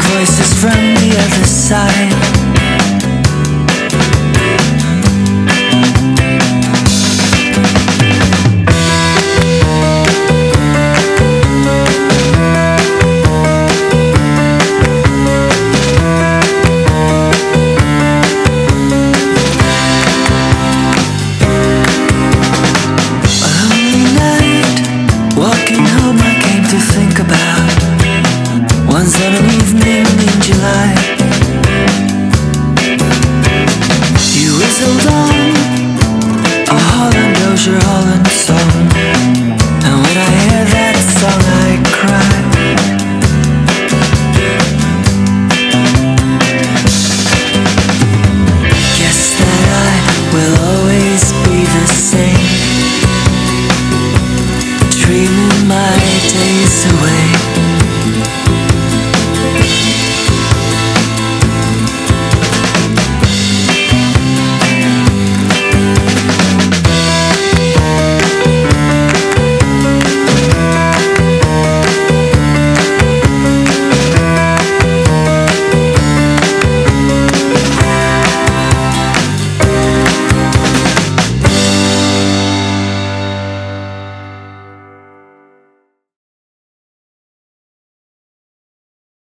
voices from the other side. Walking home I came to think about one summer evening in July. You whistled on a Holland, Dozier Holland